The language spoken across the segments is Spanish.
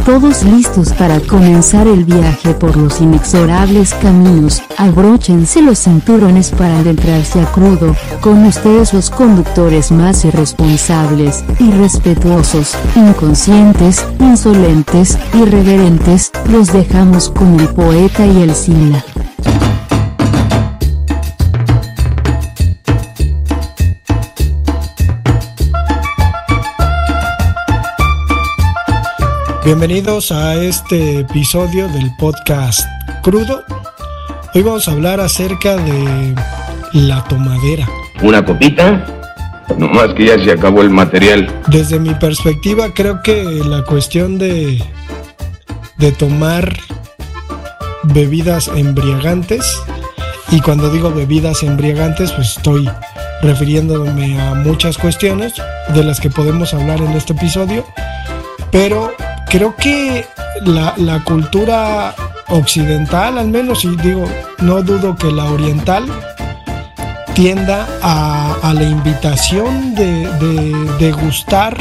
Todos listos para comenzar el viaje por los inexorables caminos. Abróchense los cinturones para adentrarse a crudo. Con ustedes los conductores más irresponsables, irrespetuosos, inconscientes, insolentes, irreverentes. Los dejamos con el poeta y el Sila. Bienvenidos a este episodio del podcast Crudo. Hoy vamos a hablar acerca de la tomadera. Una copita, nomás que ya se acabó el material. Desde mi perspectiva, creo que la cuestión de tomar bebidas embriagantes, y cuando digo bebidas embriagantes, pues estoy refiriéndome a muchas cuestiones de las que podemos hablar en este episodio, pero creo que la cultura occidental, al menos, y digo, no dudo que la oriental, tienda a la invitación de degustar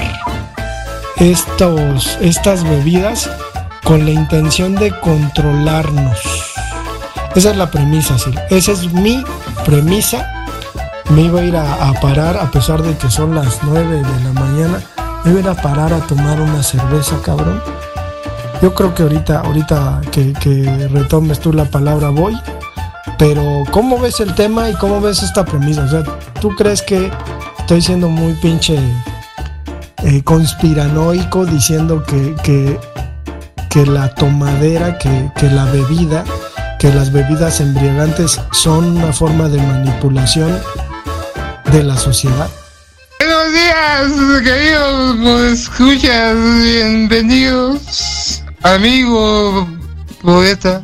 estas bebidas con la intención de controlarnos. Esa es la premisa, sí. Esa es mi premisa. Me iba a ir a parar, a pesar de que son las 9 de la mañana. Me iba a ir a parar a tomar una cerveza, cabrón. Yo creo que ahorita que retomes tú la palabra voy. Pero ¿cómo ves el tema y cómo ves esta premisa? O sea, ¿tú crees que estoy siendo muy pinche conspiranoico diciendo que la tomadera, que la bebida, que las bebidas embriagantes son una forma de manipulación de la sociedad? Buenos días, queridos escuchas, bienvenidos, amigo poeta.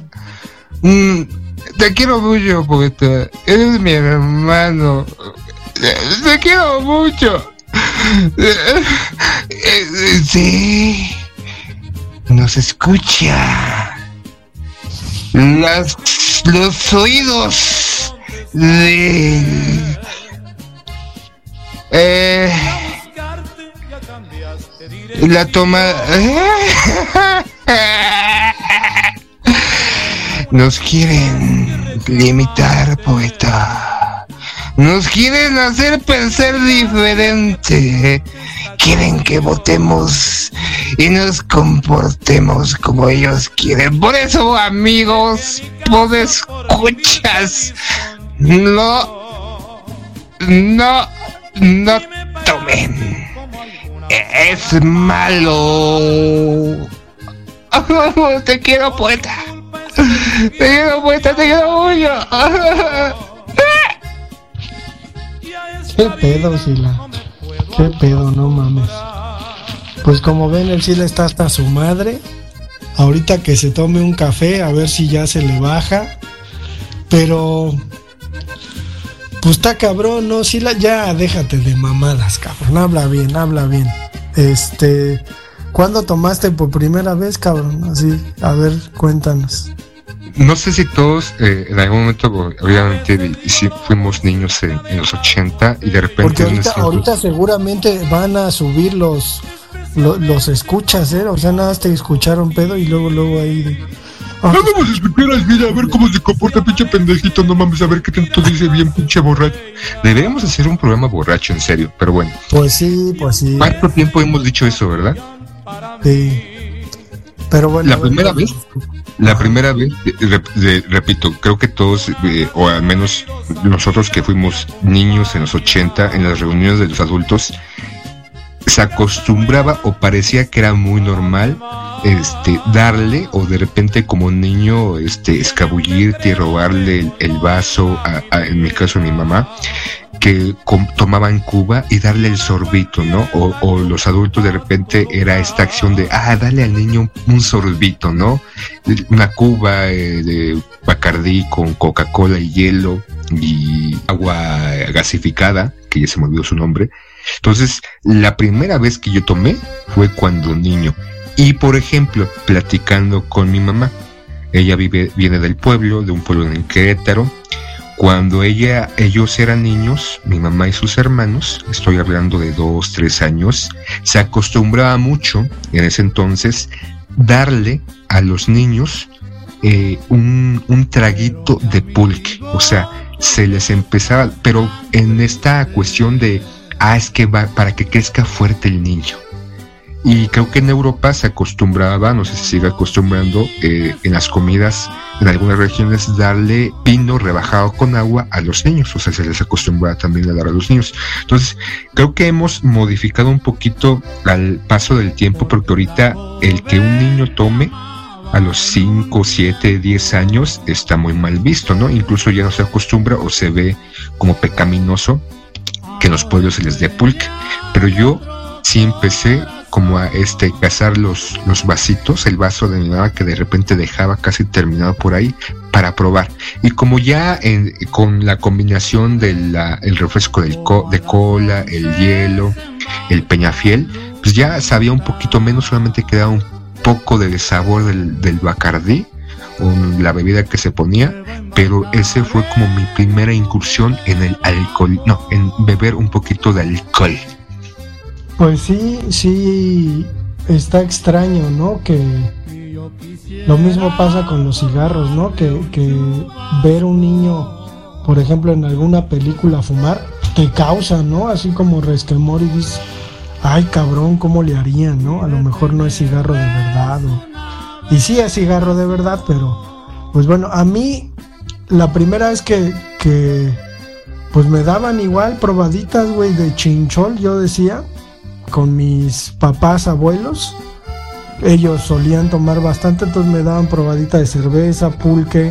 Te quiero mucho, poeta, eres mi hermano, te quiero mucho. Sí, nos escucha los oídos de... la toma... Nos quieren limitar, poeta. Nos quieren hacer pensar diferente. Quieren que votemos y nos comportemos como ellos quieren. Por eso, amigos, podescuchas, no tomen. Es malo. Te quiero, poeta. Te quiero mucho. ¿Qué pedo, Sila? ¿Qué pedo? No mames. Pues como ven, el Sila está hasta su madre. Ahorita que se tome un café, a ver si ya se le baja. Pero... pues está cabrón, ¿no? Sila, ya déjate de mamadas, cabrón. Habla bien. ¿Cuándo tomaste por primera vez, cabrón? Así, a ver, cuéntanos. No sé si todos en algún momento, obviamente, si fuimos niños en los 80 y de repente... Porque ahorita seguramente van a subir los escuchas, ¿eh? O sea, nada más te escucharon pedo y luego ahí... Vamos a escuchar al Mira, a ver cómo se comporta, pinche pendejito, no mames, a ver qué tanto dice bien, pinche borracho. Deberíamos hacer un programa borracho, en serio, pero bueno. Pues sí. ¿Cuánto tiempo hemos dicho eso, verdad? Sí. Pero bueno. La primera vez, repito, creo que todos, o al menos nosotros que fuimos niños en los 80, en las reuniones de los adultos, se acostumbraba o parecía que era muy normal darle, o de repente como niño escabullirte y robarle el vaso en mi caso a mi mamá, que tomaban Cuba, y darle el sorbito, ¿no? O los adultos de repente era esta acción de dale al niño un sorbito, ¿no? Una Cuba de Bacardí con Coca-Cola y hielo y agua gasificada, que ya se me olvidó su nombre. Entonces, la primera vez que yo tomé fue cuando niño. Y, por ejemplo, platicando con mi mamá, ella viene del pueblo, de un pueblo en Querétaro. Cuando ellos eran niños, mi mamá y sus hermanos, estoy hablando de 2, 3 años, se acostumbraba mucho en ese entonces darle a los niños un traguito de pulque. O sea, se les empezaba, pero en esta cuestión de, es que va para que crezca fuerte el niño. Y creo que en Europa se acostumbraba, no sé si sigue acostumbrando, en las comidas, en algunas regiones, darle vino rebajado con agua a los niños. O sea, se les acostumbra también a dar a los niños. Entonces, creo que hemos modificado un poquito al paso del tiempo, porque ahorita el que un niño tome a los 5, 7, 10 años está muy mal visto, ¿no? Incluso ya no se acostumbra o se ve como pecaminoso que en los pueblos se les dé pulque. Pero yo sí empecé como a cazar los vasitos, el vaso de mi mamá que de repente dejaba casi terminado por ahí para probar. Y como ya con la combinación del el refresco de cola, el hielo, el Peñafiel, pues ya sabía un poquito menos, solamente quedaba un poco del sabor del Bacardí o la bebida que se ponía, pero ese fue como mi primera incursión en el alcohol, en beber un poquito de alcohol. Pues sí, está extraño, ¿no? Que lo mismo pasa con los cigarros, ¿no? Que ver un niño, por ejemplo, en alguna película fumar, te causa, ¿no? Así como resquemor y dices, ay cabrón, ¿cómo le harían, no? A lo mejor no es cigarro de verdad, y sí es cigarro de verdad, pero pues bueno, a mí la primera vez que pues me daban igual probaditas, güey, de chinchol, yo decía, con mis papás, abuelos, ellos solían tomar bastante, entonces me daban probadita de cerveza, pulque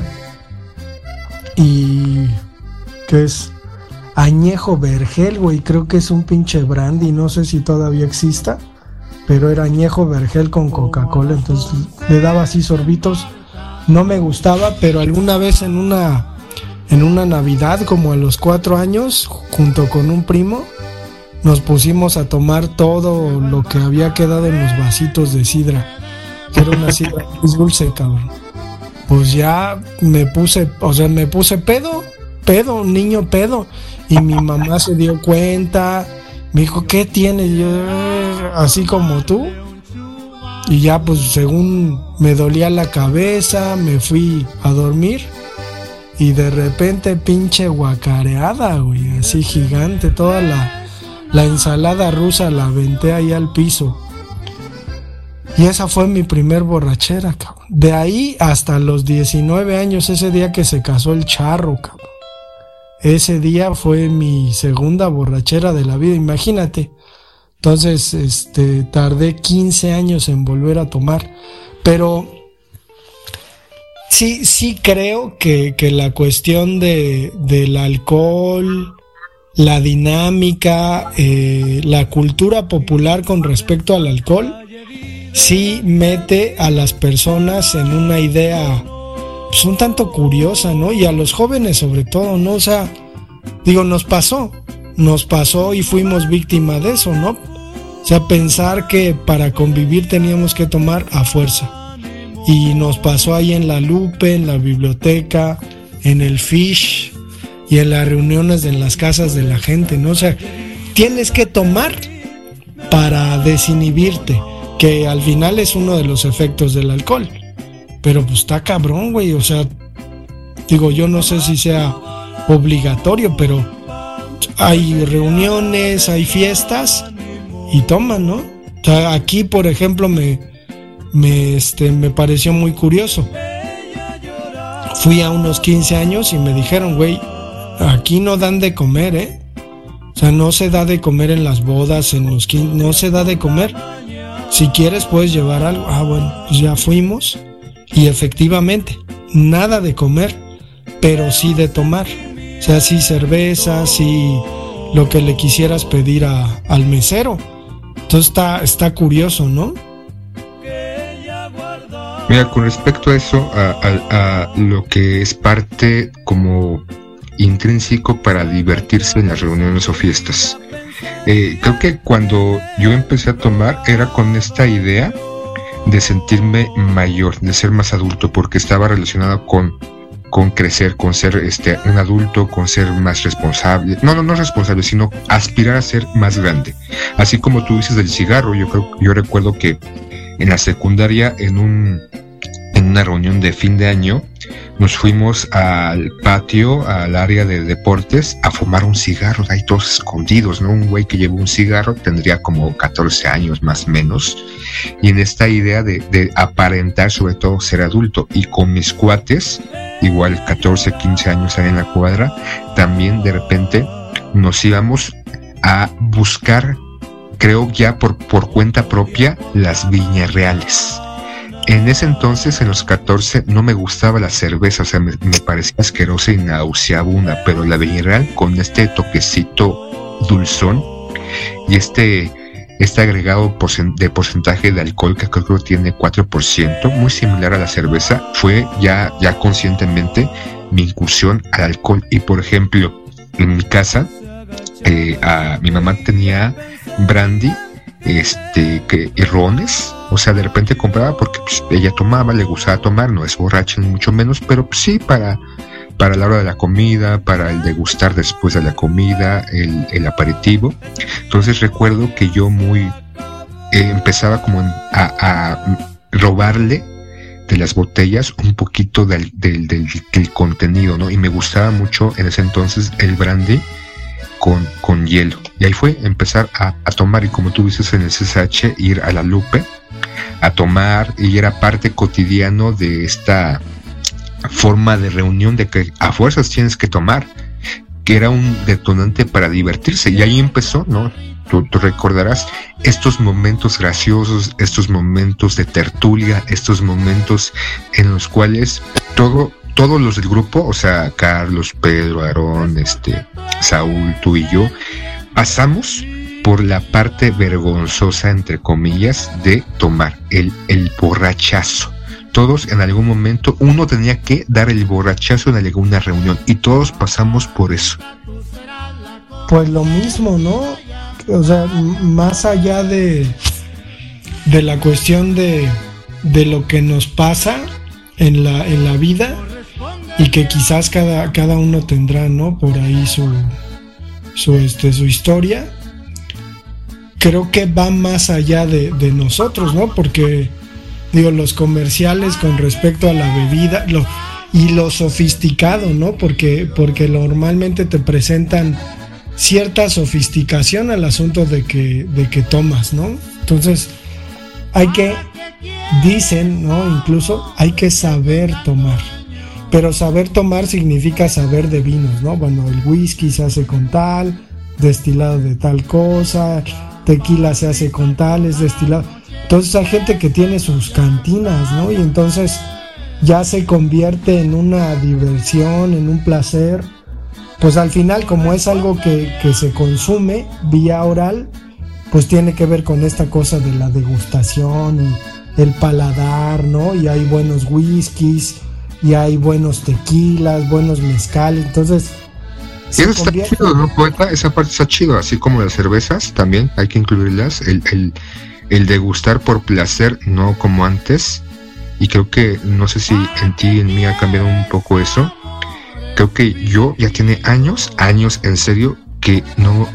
y ¿qué es? Añejo vergel, güey, creo que es un pinche brandy, no sé si todavía exista, pero era añejo vergel con Coca-Cola, entonces le daba así sorbitos, no me gustaba, pero alguna vez en una Navidad, como a los 4 años, junto con un primo, nos pusimos a tomar todo lo que había quedado en los vasitos de sidra, que era una sidra muy dulce, cabrón. Pues ya me puse pedo, un niño pedo, y mi mamá se dio cuenta, me dijo, ¿qué tienes? Yo, así como tú, y ya pues según me dolía la cabeza, me fui a dormir, y de repente pinche guacareada, güey, así gigante, toda la ensalada rusa la aventé ahí al piso. Y esa fue mi primer borrachera, cabrón. De ahí hasta los 19 años, ese día que se casó el charro, cabrón. Ese día fue mi segunda borrachera de la vida, imagínate. Entonces, tardé 15 años en volver a tomar. Pero sí creo que la cuestión del alcohol, la dinámica, la cultura popular con respecto al alcohol, sí mete a las personas en una idea pues un tanto curiosa, ¿no? Y a los jóvenes sobre todo, ¿no? O sea, digo, nos pasó y fuimos víctima de eso, ¿no? O sea, pensar que para convivir teníamos que tomar a fuerza. Y nos pasó ahí en la Lupe, en la biblioteca, en el Fish y en las reuniones en las casas de la gente, ¿no? O sea, tienes que tomar para desinhibirte, que al final es uno de los efectos del alcohol. Pero pues está cabrón, güey, o sea, digo, yo no sé si sea obligatorio, pero hay reuniones, hay fiestas y toman, ¿no? O sea, aquí, por ejemplo, me pareció muy curioso. Fui a unos 15 años y me dijeron, güey, aquí no dan de comer, ¿eh? O sea, no se da de comer en las bodas, en los 15, no se da de comer. Si quieres puedes llevar algo. Ah, bueno, pues ya fuimos. Y efectivamente, nada de comer, pero sí de tomar. O sea, sí cerveza, sí lo que le quisieras pedir al mesero. Entonces está curioso, ¿no? Mira, con respecto a eso, a lo que es parte como intrínseco para divertirse en las reuniones o fiestas. Creo que cuando yo empecé a tomar era con esta idea de sentirme mayor, de ser más adulto, porque estaba relacionado con crecer, con ser un adulto, con ser más responsable, no responsable, sino aspirar a ser más grande. Así como tú dices del cigarro, yo recuerdo que En la secundaria, en una reunión de fin de año, nos fuimos al patio, al área de deportes, a fumar un cigarro, ahí todos escondidos, ¿no? Un güey que llevó un cigarro tendría como 14 años más o menos, y en esta idea de aparentar, sobre todo ser adulto, y con mis cuates, igual 14, 15 años ahí en la cuadra, también de repente nos íbamos a buscar, creo ya por cuenta propia, las viñas reales. En ese entonces, en los 14, no me gustaba la cerveza, o sea, me parecía asquerosa y nauseabunda, pero la Viña Real, con este toquecito dulzón y este agregado de porcentaje de alcohol, que creo que tiene 4%, muy similar a la cerveza, fue ya conscientemente mi incursión al alcohol. Y por ejemplo, en mi casa, mi mamá tenía brandy, y rones, o sea, de repente compraba porque pues, ella tomaba, le gustaba tomar, no es borracha ni mucho menos, pero pues, sí para la hora de la comida, para el degustar después de la comida, el aperitivo. Entonces recuerdo que yo empezaba como a robarle de las botellas un poquito del contenido, ¿no? Y me gustaba mucho en ese entonces el brandy con hielo. Y ahí fue empezar a tomar, y como tú dices en el CSH, ir a la Lupe a tomar, y era parte cotidiano de esta forma de reunión de que a fuerzas tienes que tomar, que era un detonante para divertirse. Y ahí empezó, ¿no? Tú recordarás estos momentos graciosos, estos momentos de tertulia, estos momentos en los cuales todos los del grupo, o sea, Carlos, Pedro, Aarón, Saúl, tú y yo, pasamos por la parte vergonzosa, entre comillas, de tomar el borrachazo. Todos en algún momento, uno tenía que dar el borrachazo en alguna reunión, y todos pasamos por eso. Pues lo mismo, ¿no? O sea, más allá de la cuestión de lo que nos pasa en la vida, y que quizás cada uno tendrá, ¿no?, por ahí su historia. Creo que va más allá de nosotros, ¿no? Porque digo, los comerciales con respecto a la bebida y lo sofisticado, ¿no? Porque normalmente te presentan cierta sofisticación al asunto de que tomas, ¿no? Entonces dicen, ¿no? Incluso hay que saber tomar. Pero saber tomar significa saber de vinos, ¿no? Bueno, el whisky se hace con tal, destilado de tal cosa, tequila se hace con tal, es destilado. Entonces hay gente que tiene sus cantinas, ¿no? Y entonces ya se convierte en una diversión, en un placer. Pues al final, como es algo que se consume vía oral, pues tiene que ver con esta cosa de la degustación y el paladar, ¿no? Y hay buenos whiskies, y hay buenos tequilas, buenos mezcales, entonces... Eso está chido, ¿no, poeta? Esa parte está chido, así como las cervezas, también hay que incluirlas, el degustar por placer, no como antes, y creo que, no sé si en ti y en mí ha cambiado un poco eso. Creo que yo ya tiene años en serio, que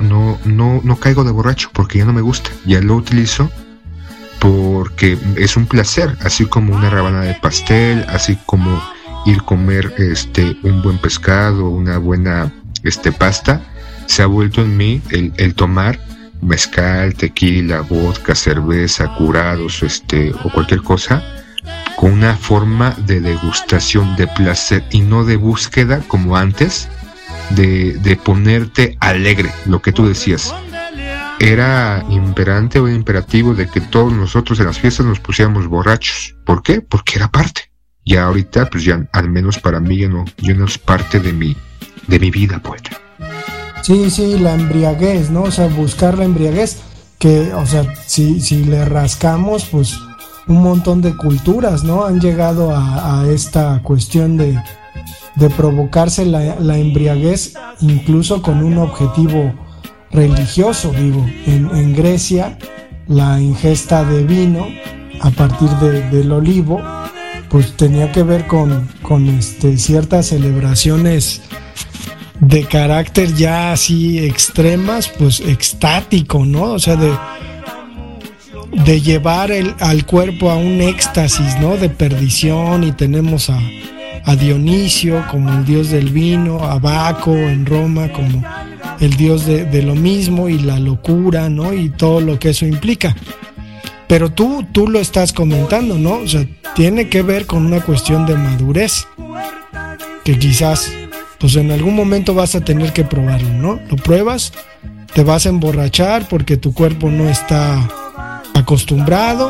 no caigo de borracho, porque ya no me gusta, ya lo utilizo porque es un placer, así como una rebanada de pastel, así como ir a comer un buen pescado, una buena pasta. Se ha vuelto en mí el tomar mezcal, tequila, vodka, cerveza, curados, o cualquier cosa, con una forma de degustación, de placer, y no de búsqueda como antes, de ponerte alegre, lo que tú decías. Era imperante o imperativo de que todos nosotros en las fiestas nos pusiéramos borrachos. ¿Por qué? Porque era parte. Ya ahorita, pues ya, al menos para mí, ya no es parte de mi vida, poeta. Sí, la embriaguez, ¿no? O sea, buscar la embriaguez, que, o sea, si le rascamos, pues un montón de culturas, ¿no? Han llegado a esta cuestión de provocarse la embriaguez, incluso con un objetivo religioso. Digo, en Grecia, la ingesta de vino a partir del olivo, pues tenía que ver con ciertas celebraciones de carácter ya así extremas, pues extático, ¿no? O sea, de llevar al cuerpo a un éxtasis, ¿no? De perdición, y tenemos a Dionisio como el dios del vino, a Baco en Roma como el dios de lo mismo y la locura, ¿no? Y todo lo que eso implica. Pero tú lo estás comentando, ¿no? O sea, tiene que ver con una cuestión de madurez, que quizás, pues en algún momento vas a tener que probarlo, ¿no? Lo pruebas, te vas a emborrachar porque tu cuerpo no está acostumbrado,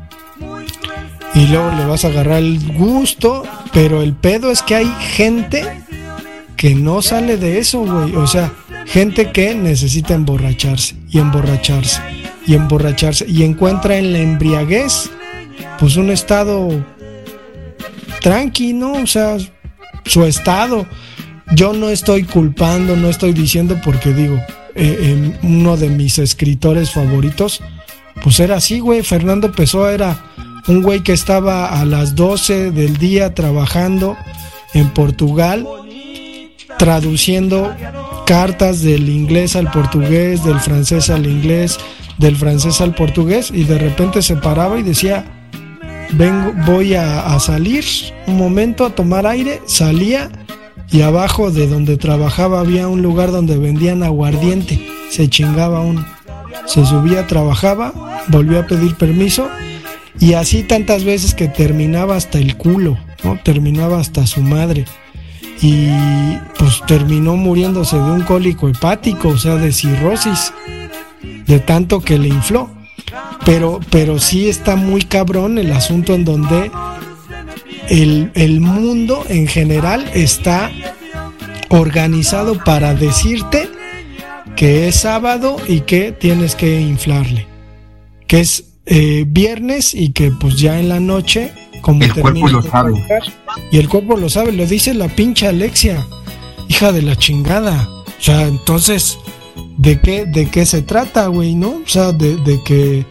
y luego le vas a agarrar el gusto, pero el pedo es que hay gente que no sale de eso, güey. O sea, gente que necesita emborracharse y emborracharse y emborracharse y encuentra en la embriaguez pues un estado tranqui, ¿no? O sea, su estado. Yo no estoy culpando, no estoy diciendo, porque digo, uno de mis escritores favoritos pues era así, güey. Fernando Pessoa era un güey que estaba a las 12 del día trabajando en Portugal, traduciendo cartas del inglés al portugués, del francés al inglés, del francés al portugués, y de repente se paraba y decía, voy a salir un momento a tomar aire. Salía, y abajo de donde trabajaba había un lugar donde vendían aguardiente. Se chingaba uno, se subía, trabajaba, volvió a pedir permiso, y así tantas veces que terminaba hasta el culo, ¿no? Terminaba hasta su madre, y pues terminó muriéndose de un cólico hepático, o sea, de cirrosis, de tanto que le infló. Pero sí está muy cabrón el asunto en donde el mundo en general está organizado para decirte que es sábado y que tienes que inflarle, que es viernes, y que pues ya en la noche, como el cuerpo lo sabe, y el cuerpo lo sabe, lo dice la pinche Alexia, hija de la chingada. O sea, entonces, ¿de qué se trata, güey, no? O sea, de que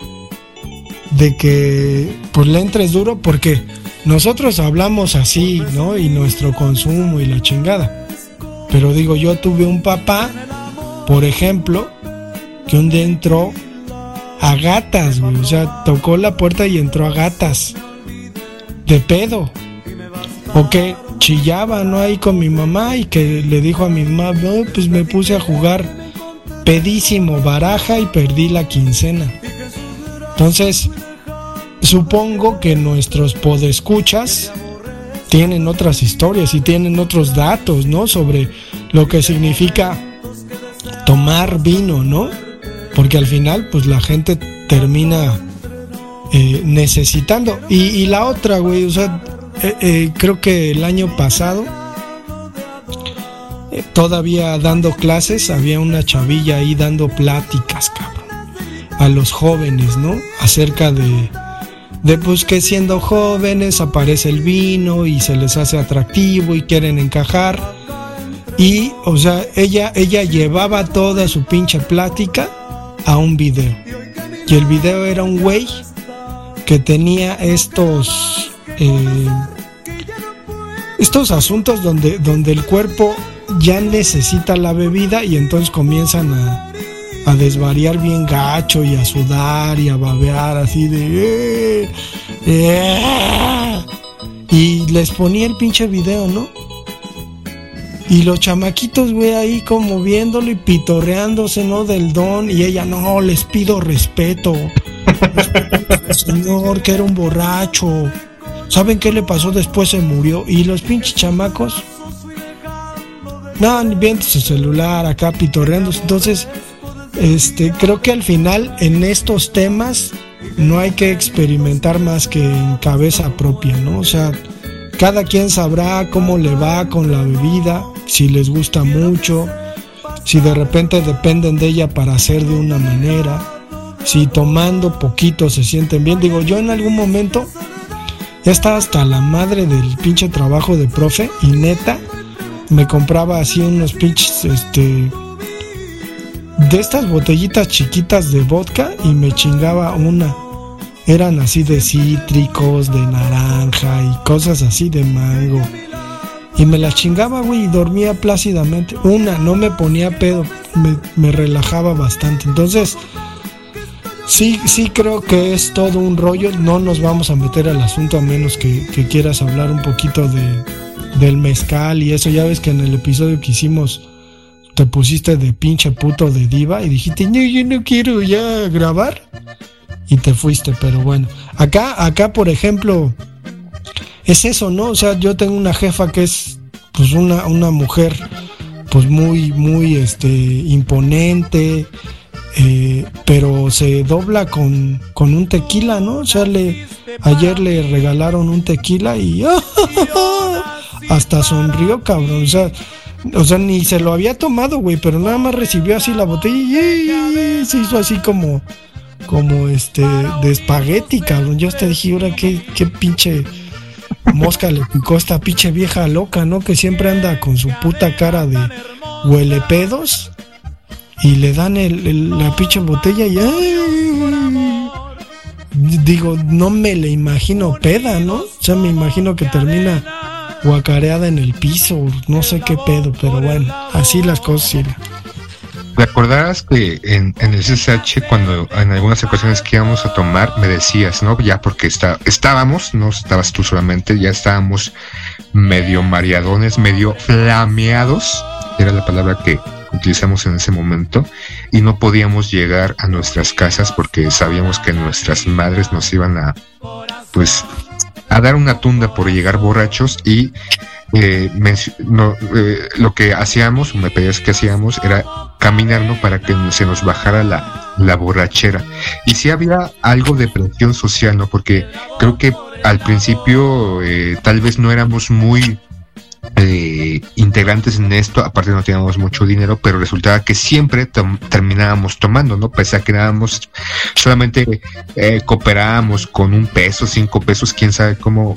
pues le entres duro, porque nosotros hablamos así, ¿no? Y nuestro consumo y la chingada. Pero digo, yo tuve un papá, por ejemplo, que un día entró a gatas, güey. O sea, tocó la puerta y entró a gatas, de pedo, o que chillaba, ¿no? Ahí con mi mamá, y que le dijo a mi mamá, no, pues me puse a jugar pedísimo baraja y perdí la quincena. Entonces, supongo que nuestros podescuchas tienen otras historias y tienen otros datos, ¿no? Sobre lo que significa tomar vino, ¿no? Porque al final, pues la gente termina necesitando. Y la otra, güey, o sea, creo que el año pasado, todavía dando clases, había una chavilla ahí dando pláticas, cabrón, a los jóvenes, ¿no? Acerca de pues que siendo jóvenes aparece el vino y se les hace atractivo y quieren encajar. Y, o sea, ella llevaba toda su pinche plática a un video. Y el video era un güey que tenía estos asuntos donde el cuerpo ya necesita la bebida, y entonces comienzan a desvariar bien gacho y a sudar y a babear así de y les ponía el pinche video, ¿no? Y los chamaquitos, güey, ahí como viéndolo y pitorreándose, ¿no? Del don, y ella, no, les pido respeto, señor, que era un borracho. ¿Saben qué le pasó? Después se murió. Y los pinches chamacos, no, viendo su celular acá pitorreándose. Entonces, creo que al final en estos temas no hay que experimentar más que en cabeza propia, ¿no? O sea, cada quien sabrá cómo le va con la bebida, si les gusta mucho, si de repente dependen de ella para hacer de una manera, si tomando poquito se sienten bien. Digo, yo en algún momento ya estaba hasta la madre del pinche trabajo de profe, y neta me compraba así unos pinches de estas botellitas chiquitas de vodka, y me chingaba una. Eran así de cítricos, de naranja y cosas así, de mango, y me las chingaba, güey, y dormía plácidamente. No me ponía pedo, me relajaba bastante. Entonces, Sí creo que es todo un rollo. No nos vamos a meter al asunto a menos que quieras hablar un poquito del mezcal y eso. Ya ves que en el episodio que hicimos te pusiste de pinche puto de diva y dijiste, no, yo no quiero ya grabar, y te fuiste. Pero bueno, acá por ejemplo es eso, ¿no? O sea, yo tengo una jefa que es pues una mujer pues muy imponente, pero se dobla con un tequila, ¿no? O sea, ayer le regalaron un tequila y hasta sonrió, cabrón. O sea, ni se lo había tomado, güey, pero nada más recibió así la botella y se hizo así como de espagueti, cabrón. Yo hasta dije, ahora qué pinche mosca le picó esta pinche vieja loca, ¿no? Que siempre anda con su puta cara de huele pedos y le dan la pinche botella y digo, no me le imagino peda, ¿no? O sea, me imagino que termina guacareada en el piso, no sé qué pedo, pero bueno, así las cosas, sí. ¿Te acordarás que en el CSH, cuando en algunas ocasiones que íbamos a tomar, me decías, ¿no? Ya porque estábamos, no estabas tú solamente, ya estábamos medio mareadones, medio flameados, era la palabra que utilizamos en ese momento, y no podíamos llegar a nuestras casas porque sabíamos que nuestras madres nos iban a dar una tunda por llegar borrachos, y lo que hacíamos, o me pedías que hacíamos, era caminar, ¿no? Para que se nos bajara la borrachera. Y sí había algo de presión social, ¿no? Porque creo que al principio tal vez no éramos muy integrantes en esto, aparte no teníamos mucho dinero, pero resultaba que siempre terminábamos tomando, ¿no? Pese a que solamente cooperábamos con $1, $5, quién sabe cómo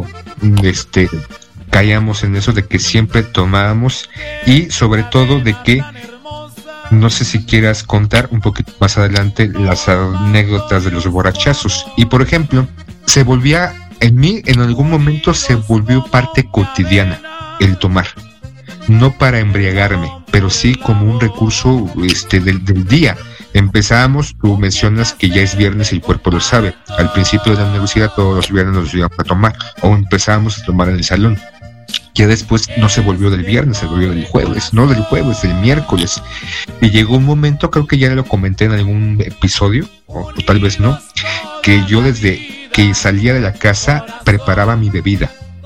caíamos en eso de que siempre tomábamos, y sobre todo de que, no sé si quieras contar un poquito más adelante las anécdotas de los borrachazos. Y por ejemplo, en algún momento se volvió parte cotidiana el tomar, no para embriagarme, pero sí como un recurso del día. Empezábamos, tú mencionas que ya es viernes y el cuerpo lo sabe. Al principio de la universidad todos los viernes nos íbamos a tomar, o empezábamos a tomar en el salón. Ya después no se volvió del viernes, se volvió del jueves, no del jueves, del miércoles. Y llegó un momento, creo que ya lo comenté en algún episodio, o tal vez no, que yo desde que salía de la casa preparaba mi bebida.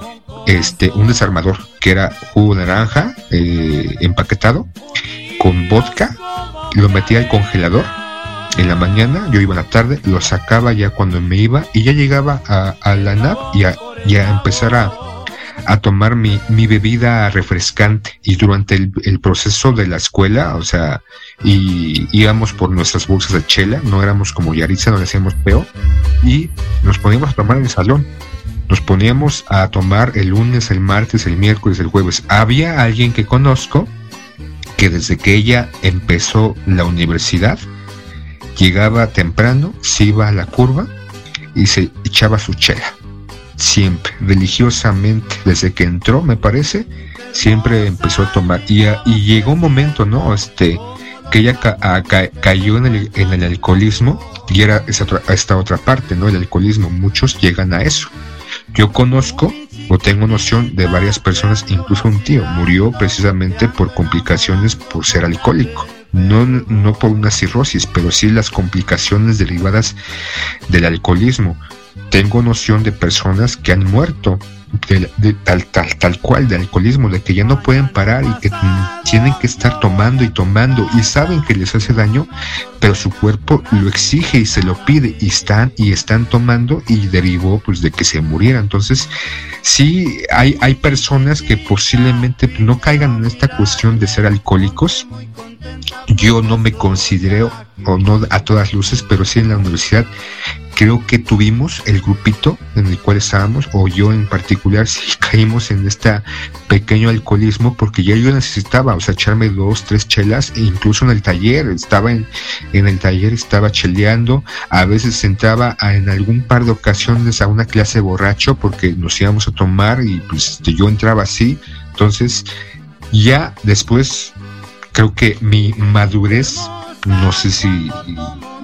Un desarmador, que era jugo de naranja empaquetado, con vodka, lo metía al congelador en la mañana, yo iba en la tarde, lo sacaba ya cuando me iba, y ya llegaba a la NAP y a empezar a tomar mi bebida refrescante. Y durante el proceso de la escuela, o sea, y íbamos por nuestras bolsas de chela, no éramos como Yaritza, no le hacíamos peo, y nos poníamos a tomar en el salón. Nos poníamos a tomar el lunes, el martes, el miércoles, el jueves. Había alguien que conozco que desde que ella empezó la universidad, llegaba temprano, se iba a la curva y se echaba su chela. Siempre, religiosamente, desde que entró, me parece, siempre empezó a tomar. Y llegó un momento, ¿no? Que ella cayó en el alcoholismo, y era esta otra parte, ¿no? El alcoholismo, muchos llegan a eso. Yo conozco o tengo noción de varias personas, incluso un tío murió precisamente por complicaciones por ser alcohólico. No por una cirrosis, pero sí las complicaciones derivadas del alcoholismo. Tengo noción de personas que han muerto tal cual de alcoholismo, de que ya no pueden parar y que tienen que estar tomando y saben que les hace daño, pero su cuerpo lo exige y se lo pide, y están tomando, y derivó pues de que se muriera. Entonces sí hay personas que posiblemente no caigan en esta cuestión de ser alcohólicos. Yo no me considero, o no a todas luces, pero sí en la universidad creo que tuvimos el grupito en el cual estábamos, o yo en particular, sí caímos en este pequeño alcoholismo, porque ya yo necesitaba, o sea, echarme 2, 3 chelas, e incluso en el taller, estaba en el taller, estaba cheleando, a veces entraba en algún par de ocasiones a una clase borracho, porque nos íbamos a tomar, y pues yo entraba así. Entonces ya después creo que mi madurez, no sé si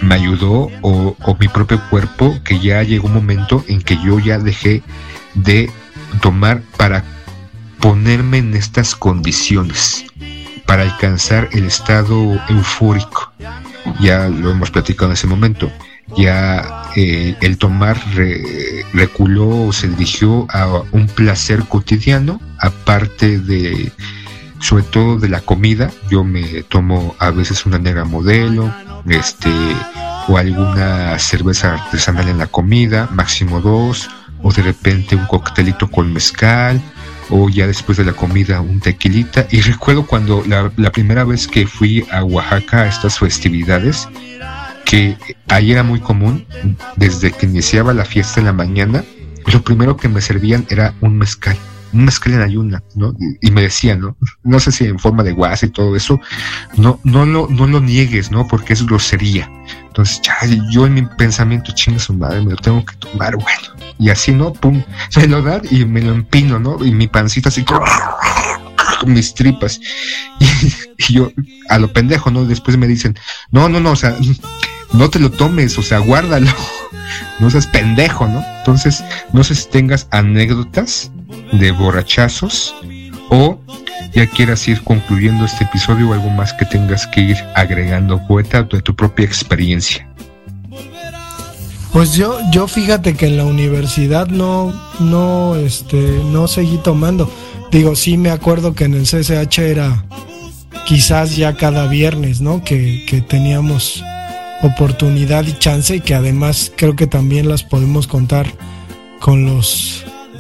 me ayudó o mi propio cuerpo, que ya llegó un momento en que yo ya dejé de tomar para ponerme en estas condiciones, para alcanzar el estado eufórico. Ya lo hemos platicado en ese momento. Ya el tomar reculó o se dirigió a un placer cotidiano, aparte de, sobre todo de la comida. Yo me tomo a veces una negra modelo, o alguna cerveza artesanal en la comida, máximo 2, o de repente un coctelito con mezcal, o ya después de la comida un tequilita. Y recuerdo cuando la primera vez que fui a Oaxaca a estas festividades, que ahí era muy común, desde que iniciaba la fiesta en la mañana, lo primero que me servían era un mezcal en ayuna, ¿no? Y me decían, no sé si en forma de guasa y todo eso, no lo niegues, ¿no? Porque es grosería. Entonces ya yo en mi pensamiento, chinga su madre, me lo tengo que tomar, bueno. Y así, ¿no? Pum, me lo dan y me lo empino, ¿no? Y mi pancita así con mis tripas. Y yo, a lo pendejo, ¿no? Después me dicen, no, o sea, no te lo tomes, o sea, guárdalo. No seas pendejo, ¿no? Entonces, no sé si tengas anécdotas de borrachazos o ya quieras ir concluyendo este episodio o algo más que tengas que ir agregando, poeta, de tu propia experiencia. Pues yo fíjate que en la universidad no seguí tomando. Digo, sí me acuerdo que en el CCH era quizás ya cada viernes, ¿no? Que teníamos oportunidad y chance, y que además creo que también las podemos contar con los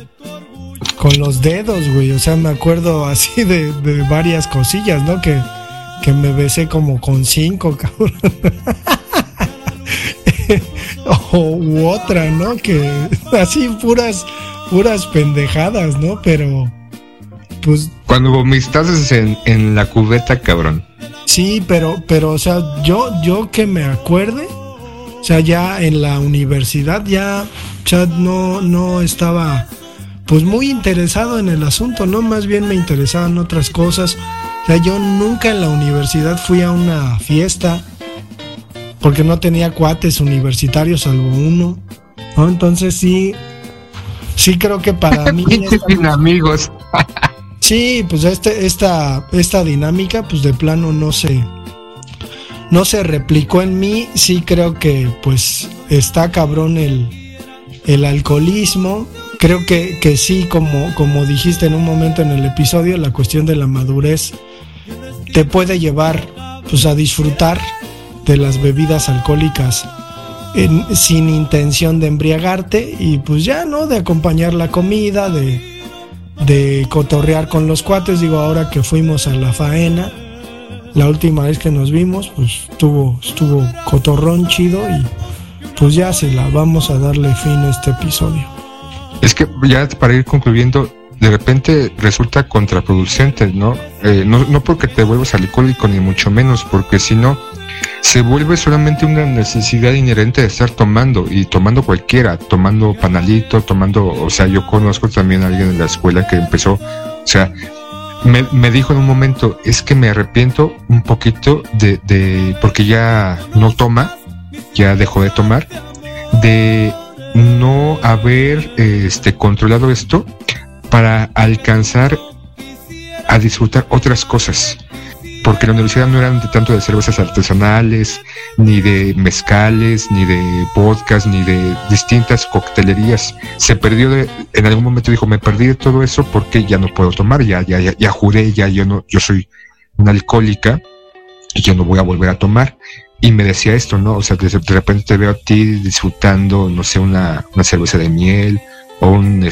dedos, güey. O sea, me acuerdo así de varias cosillas, ¿no? Que me besé como con 5, cabrón. U otra, ¿no? Que así puras pendejadas, ¿no? Pero pues cuando vomitas en la cubeta, cabrón. Sí, pero o sea, yo que me acuerde, o sea, ya en la universidad ya no estaba pues muy interesado en el asunto, ¿no? Más bien me interesaban otras cosas. O sea, yo nunca en la universidad fui a una fiesta, porque no tenía cuates universitarios salvo uno, ¿no? Entonces sí creo que para mí sin amigos. Sí, pues esta dinámica pues de plano no se replicó en mí. Sí creo que pues está cabrón el alcoholismo. Creo que sí, como dijiste en un momento en el episodio, la cuestión de la madurez te puede llevar pues a disfrutar de las bebidas alcohólicas sin intención de embriagarte, y pues ya, ¿no? De acompañar la comida, de cotorrear con los cuates. Digo, ahora que fuimos a la faena, la última vez que nos vimos, pues estuvo cotorrón chido, y pues ya vamos a darle fin a este episodio. Es que ya para ir concluyendo, de repente resulta contraproducente, ¿no? No porque te vuelvas alcohólico, ni mucho menos, porque si no, se vuelve solamente una necesidad inherente de estar tomando, y tomando cualquiera, tomando panalito, o sea, yo conozco también a alguien en la escuela que empezó, o sea, me dijo en un momento, es que me arrepiento un poquito de porque ya no toma, ya dejó de tomar, de no haber controlado esto para alcanzar a disfrutar otras cosas. Porque la universidad no eran tanto de cervezas artesanales, ni de mezcales, ni de vodkas, ni de distintas coctelerías. Se perdió en algún momento dijo, me perdí de todo eso porque ya no puedo tomar, ya juré, yo soy una alcohólica y ya no voy a volver a tomar. Y me decía esto, ¿no? O sea, de repente te veo a ti disfrutando, no sé, una cerveza de miel, o un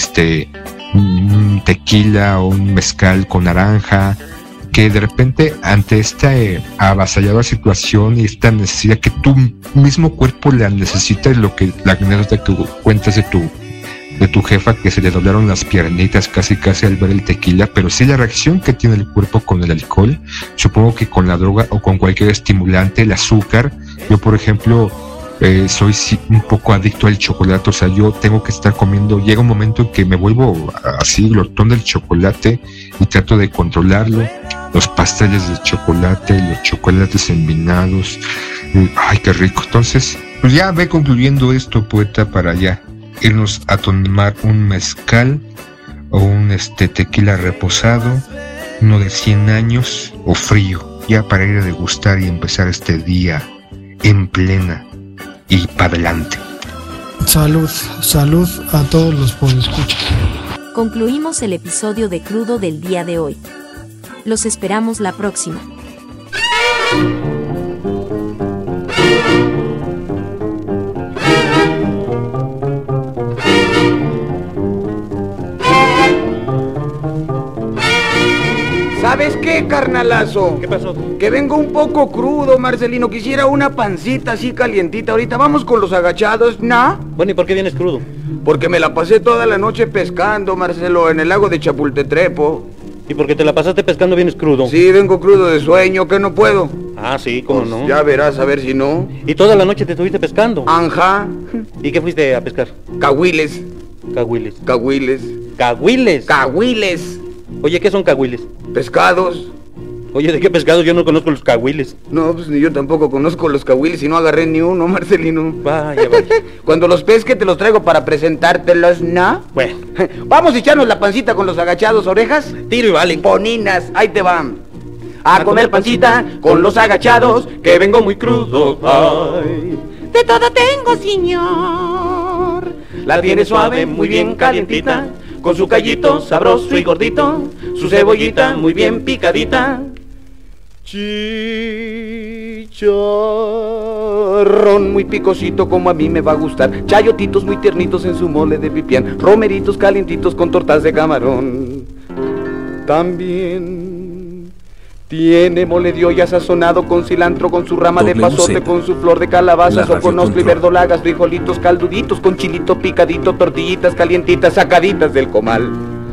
tequila, o un mezcal con naranja, que de repente ante esta avasalladora situación y esta necesidad que tu mismo cuerpo la necesita, es lo que la anécdota que cuentas de tu jefa, que se le doblaron las piernitas casi al ver el tequila, pero sí la reacción que tiene el cuerpo con el alcohol, supongo que con la droga o con cualquier estimulante, el azúcar. Yo, por ejemplo, soy un poco adicto al chocolate, o sea, yo tengo que estar comiendo, llega un momento en que me vuelvo así glotón del chocolate y trato de controlarlo. Los pasteles de chocolate, los chocolates envinados, Ay, qué rico. Entonces, pues ya ve concluyendo esto, poeta, para ya irnos a tomar un mezcal o un tequila reposado, uno de 100 años o frío, ya para ir a degustar y empezar este día en plena y para adelante. Salud, salud a todos los podescuchas. Concluimos el episodio de Crudo del día de hoy. Los esperamos la próxima. ¿Sabes qué, carnalazo? ¿Qué pasó? Que vengo un poco crudo, Marcelino. Quisiera una pancita así calientita. Ahorita vamos con los agachados, ¿no? Bueno, ¿y por qué vienes crudo? Porque me la pasé toda la noche pescando, Marcelo, en el lago de Chapultetrepo. ¿Y por qué te la pasaste pescando vienes crudo? Sí, vengo crudo de sueño, que no puedo. Ah, sí, ¿cómo Pues no? ya verás, a ver si no. ¿Y toda la noche te estuviste pescando? Anja, ¿Y qué fuiste a pescar? cahuiles, Cahuiles. cahuiles, ¿Cahuiles? cahuiles, Oye, ¿qué son cahuiles? pescados. Oye, ¿de qué pescado? Yo no conozco los cahuiles. No, pues ni yo tampoco conozco los cahuiles y no agarré ni uno, Marcelino. Vaya, vaya. Cuando los pesque te los traigo para presentártelos, ¿no? Bueno, Vamos a echarnos la pancita con los agachados, orejas. tiro y vale. Poninas, ahí te van. A comer pancita con los agachados, que vengo muy crudo. Ay, de todo tengo, señor. La tiene suave, muy bien calientita, con su callito sabroso y gordito, su cebollita muy bien picadita. Chicharrón muy picosito como a mí me va a gustar, chayotitos muy tiernitos en su mole de pipián, romeritos calientitos con tortas de camarón. También tiene mole de olla sazonado con cilantro, con su rama de pasote, con su flor de calabaza, soconostle y verdolagas, frijolitos calduditos, con chilito picadito, tortillitas calientitas sacaditas del comal.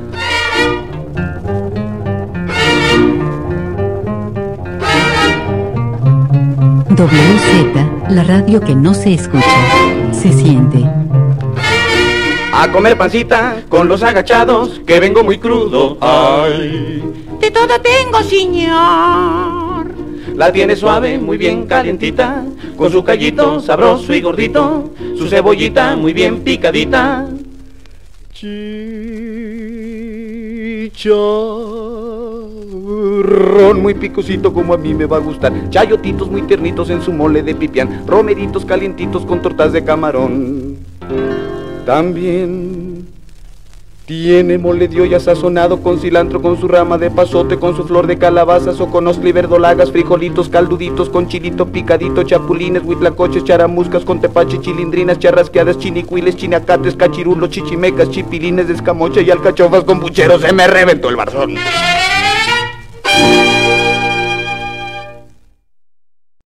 WZ, la radio que no se escucha, se siente. A comer pancita con los agachados, que vengo muy crudo. Ay, de todo tengo, señor. La tiene suave, muy bien calientita, con su callito sabroso y gordito, su cebollita muy bien picadita. Chicharrón muy picosito como a mí me va a gustar, chayotitos muy tiernitos en su mole de pipián, romeritos calientitos con tortas de camarón. También tiene mole de olla sazonado con cilantro, con su rama de pasote, con su flor de calabaza, soconostle y verdolagas, frijolitos calduditos, con chilito picadito, chapulines, huitlacoches, charamuscas, con tepache, chilindrinas, charrasqueadas, chinicuiles, chinacates, cachirulos, chichimecas, chipilines de escamocha y alcachofas con pucheros. Se me reventó el barzón.